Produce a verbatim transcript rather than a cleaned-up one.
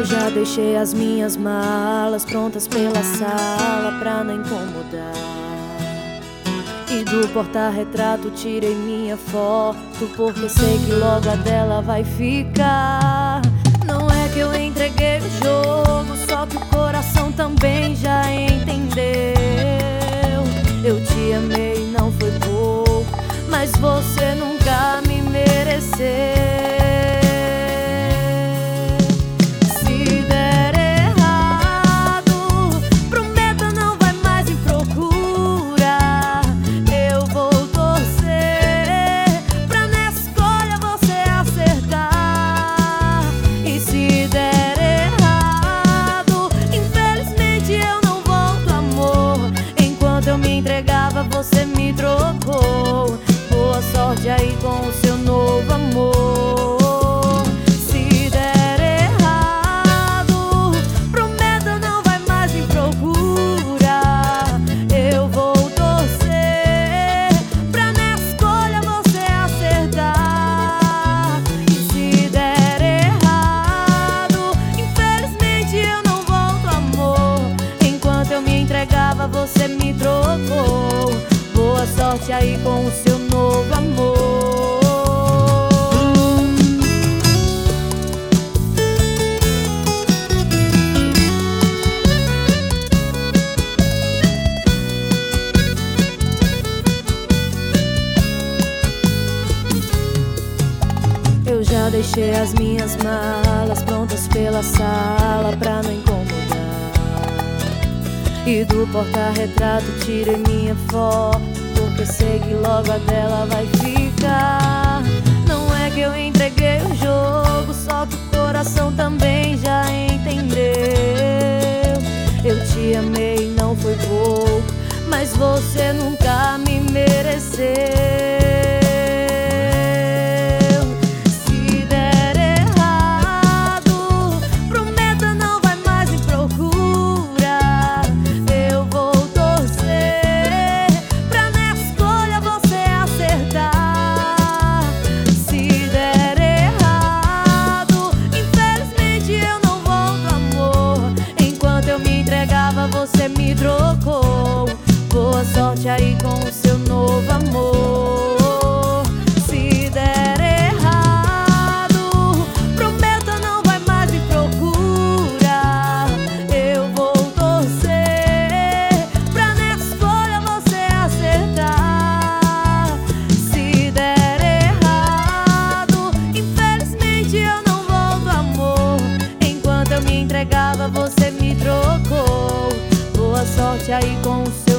Eu já deixei as minhas malas prontas pela sala pra não incomodar. E do porta-retrato tirei minha foto, porque sei que logo a dela vai ficar. Não é que eu entreguei o jogo, só que o coração também já entendeu. Eu te amei e não foi pouco, mas você nunca me mereceu. Você me trocou. Boa sorte aí com o seu novo amor. Se der errado, prometa não vai mais me procurar. Eu vou torcer pra nessa escolha você acertar. E se der errado, infelizmente eu não volto, amor. Enquanto eu me entregava, você me trocou. Boa sorte aí com o seu novo amor. Eu já deixei as minhas malas prontas pela sala pra não incomodar. E do porta-retrato tirei minha foto, porque sei que logo a dela vai ficar. Não é que eu entreguei o jogo, só que o coração também já entendeu. Eu te amei e não foi pouco, mas você nunca me mereceu. Você me trocou. Boa sorte aí com o seu novo amor. Se der errado, prometa não vai mais me procurar. Eu vou torcer pra nessa escolha você acertar. Se der errado, infelizmente eu não volto, amor. Enquanto eu me entregava, você me trocou. Boa sorte aí com o seu